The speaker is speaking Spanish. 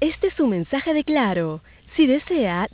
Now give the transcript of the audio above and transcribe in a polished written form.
Este es su mensaje de Claro. Si desea,